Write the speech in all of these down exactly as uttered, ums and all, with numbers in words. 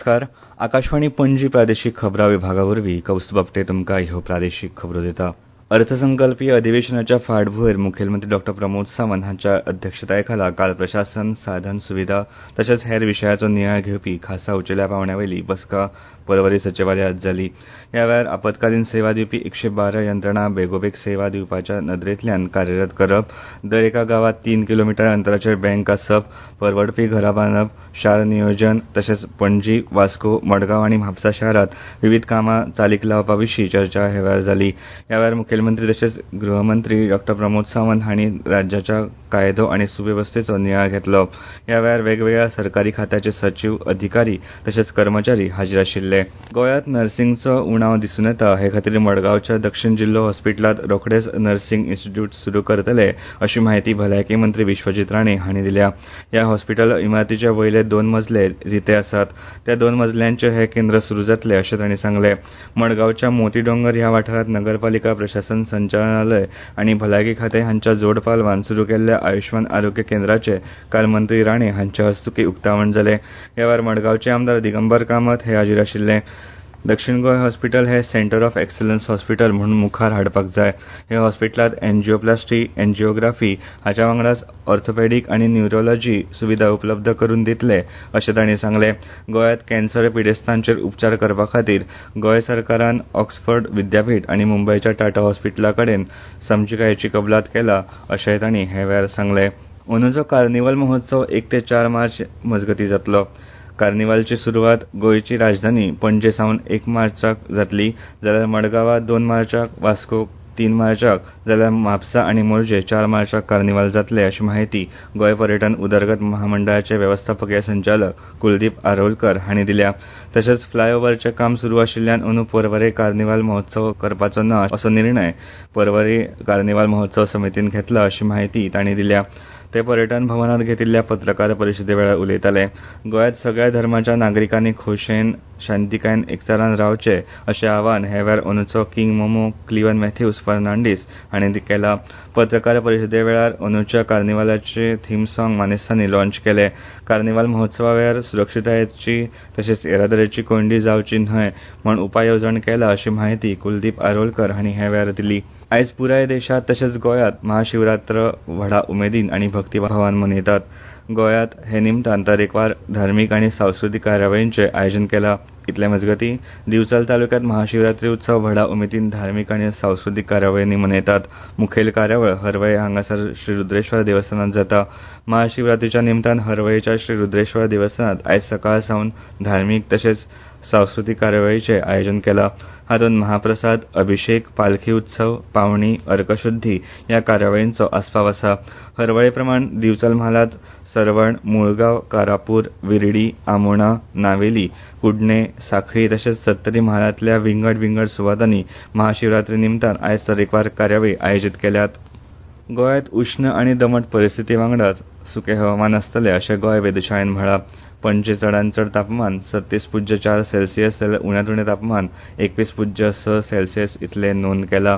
नमस्कार. आकाशवाणी पणजी प्रादेशीक खबरां विभागावरवीं कौस्तुभ आपटे तुमकां ह्यो प्रादेशीक खबरो दिता. अर्थसंकल्पीय अधिवेशनाच्या फाटभूंयेर मुखेलमंत्री डॉ प्रमोद सावंत हांच्या अध्यक्षताये खाला काल प्रशासन साधन सुविधा तशेंच हेर विशयाचो नियाळ घेवपी खासा उंचेल्या पांवड्यावेली बसका पर्वरी सचिवालयात जाली. ह्या वेळार आपतकालीन सेवा दिवपी एकशे बारा यंत्रणा बेगोबेग सेवा दिवपाच्या नदरेंतल्यान कार्यरत करप, दर एका गांवांत तीन किलोमिटर अंतराचेर बँक आसप, परवडपी घरां बांदप, शार नियोजन तशेंच पणजी, वास्को, मडगांव आनी म्हापसा शारांत विविध कामां चालीक लावपा विशीं चर्चा ह्या वेळार जाली. ह्या वेळार मुखेलमंत्री तशेंच गृहमंत्री डॉ प्रमोद सावंत हांणी राज्याच्या कायदो आनी सुवेवस्थेचो नियाळ घेतलो. ह्या वेळार वेगवेगळ्या सरकारी खात्याचे सचीव, अधिकारी तशेंच कर्मचारी हाजीर आशिल्ले. गोंयांत नर्सिंगचो उणाव दिसून येता हे खातीर मडगांवच्या दक्षिण जिल्लो हॉस्पिटलांत रोखडेच नर्सिंग इन्स्टिट्यूट सुरू करतले अशी माहिती भलायकी मंत्री विश्वजीत राणे हांणी दिल्या. ह्या हॉस्पिटल इमारतीचे वयले दोन मजले रिते आसात. त्या दोन मजल्यांचेर हे केंद्र सुरू जातले अशें तांणी सांगलें. मडगांवच्या मोती डोंगर ह्या वाठारांत नगरपालिका प्रशासन संचालनालय आनी भलायकी खातें हांच्या जोड पालवान सुरू केल्ल्या आयुष्मान आरोग्य केंद्राचे काल मंत्री राणे हांच्या हस्तुकीं उक्तावण जालें. ह्या वेळार मडगांवचे आमदार दिगंबर कामत हे हाजीर आशिल्ले. दक्षिण गोंय हॉस्पिटल हे सेंटर ऑफ एक्सलन्स हॉस्पिटल म्हणून मुखार हाडपाक जाय. ह्या हॉस्पिटलांत एन्जिओप्लास्टी, एन्जिओग्राफी हाच्या वांगडाच ऑर्थोपेडीक आनी न्यूरोलॉजी सुविधा उपलब्ध करून दितले अशें तांणी सांगलें. गोंयांत कॅन्सर पिडेस्तांचेर उपचार करपा खातीर गोंय सरकारान ऑक्सफर्ड विद्यापीठ आनी मुंबयच्या टाटा हॉस्पिटला कडेन समजिकायेची कबलात केला अशेंय तांणी हे वेळार सांगलें. अंदूचो कार्निवाल महोत्सव एक ते चार मार्च मजगतीं जातलो. कार्निवालची सुरवात गोंयची राजधानी पणजे सावन एक मार्चाक जातली जाल्यार मडगांवां दोन मार्चाक, वास्को तीन मार्चाक जाल्यार म्हापसा आनी मोरजे चार मार्चाक कार्निवाल जातले अशी माहिती गोंय पर्यटन उदरगत महामंडळाचे वेवस्थापकीय संचालक कुलदीप आरोलकर हांणी दिल्या. तशेंच फ्लायओव्हरचें काम सुरू आशिल्ल्यान अंदू पर्वरी कार्निवाल महोत्सव करपाचो ना असो निर्णय पर्वरी कार्निवाल महोत्सव समितीन घेतला अशी माहिती तांणी दिल्या. ते पर्यटन भवनांत घेतिल्ल्या पत्रकार परिशदे वेळार उलयताले. गोंयांत सगळ्या धर्माच्या नागरिकांनी खोशयेन शांतिकायेन एकचारान रावचें अशें आवाहन हे वेळार अंदूचो किंग मोमो क्लिवन मॅथ्यूस फर्नांडीस हांणी केलां. पत्रकार परिशदे वेळार अंदूच्या कार्निवालाचे थीम सॉंग मानेस्तांनी लॉन्च केलें. कार्निवाल महोत्सवा वेळार सुरक्षीतायेची तशेंच येरादारीची कोंडी जावची न्हय म्हण उपाय येवजण केला अशी माहिती कुलदीप आरोलकर हांणी हे वेळार दिली. आयज पुराय देशांत तशेंच गोंयांत महाशिवरात्र व्हडा उमेदीन आनी भक्तिभावान मनयतात. गोंयांत हे निमतान तरेकवार धार्मीक आनी सांस्कृतीक कार्यावळींचें आयोजन केलां. इतले मजगतीं दिवचल तालुक्यांत महाशिवरात्री उत्सव व्हडा उमेदीन धार्मीक आनी सांस्कृतीक कार्यावळींनी मनयतात. मुखेल कार्यावळ हरवळे हांगासर श्री रुद्रेश्वर देवस्थानांत जाता. महाशिवरात्रीच्या निमतान हरवळेच्या श्री रुद्रेश्वर देवस्थानांत आयज सकाळ सावन धार्मीक तशेंच सांस्कृतीक कार्यावळींचें आयोजन केलां. हातूंत महाप्रसाद, अभिशेक, पालखी उत्सव, पावणी, अर्कशुद्धी ह्या कार्यावळींचो आस्पाव आसा. हरवळे प्रमाण दिवचल म्हालांत सरवण, मुळगांव, कारापूर, विर्डी, आमोणा, नावेली, कुडणे, सांखळी तशेंच सत्तरी म्हालांतल्या विंगड विंगड सुवातांनी महाशिवरात्री निमतान आयज तरेकवार कार्यावळी आयोजीत केल्यात. गोंयांत उश्ण आनी दमट परिस्थिती वांगडाच सुकें हवामान आसतलें अशें गोंय वेधशाळेन म्हळां. पणजे चडांत चड तापमान सत्तीस पुज्य चार सेल्सियस जाल्यार उण्यांत उणें तापमान एकवीस पुज्य स सेल्सियस इतलें नोंद केलां.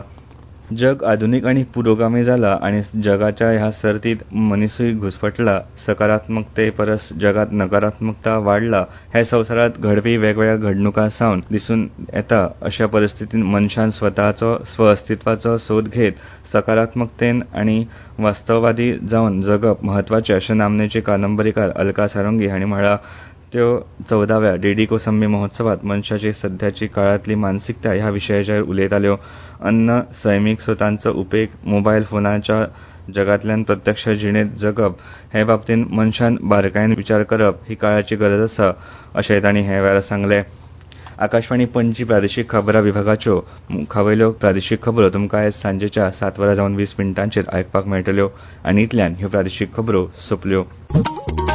जग आधुनीक आनी पुरोगामी जाला आनी जगाच्या ह्या सर्तींत मनीसूय घुस्पटला. सकारात्मकते परस जगात नकारात्मकता वाडला हे संवसारांत घडपी वेगवेगळ्या घडणुकां सावन दिसून येता. अशा परिस्थितींत मनशान स्वताचो स्वअस्तित्वाचो सोद घेत सकारात्मकतेन आनी वास्तववादी जावन जगप म्हत्वाचें अशें नामनेची कादंबरीकार अलका सारंगी हांणी म्हळां. त्यो चवदाव्या डीडी कोसंबी महोत्सवांत मनशाची सध्याची काळांतली मानसिकता ह्या विशयाचेर उलयताल्यो. अन्न, सैमीक स्रोतांचो उपेग, मोबायल फोनाच्या जगांतल्यान प्रत्यक्ष जिणेंत जगप हे बाबतींत मनशान बारकायेन विचार करप ही काळाची गरज आसा अशेंय तांणी हे वेळार सांगलें. आकाशवाणी पणजी प्रादेशीक खबरां विभागाच्यो मुखावयल्यो प्रादेशीक खबरो तुमकां आयज सांजेच्या सात वरां जावन वीस मिनटांचेर आयकपाक मेळटल्यो आनी इतल्यान ह्यो प्रादेशीक खबरो सोंपल्यो.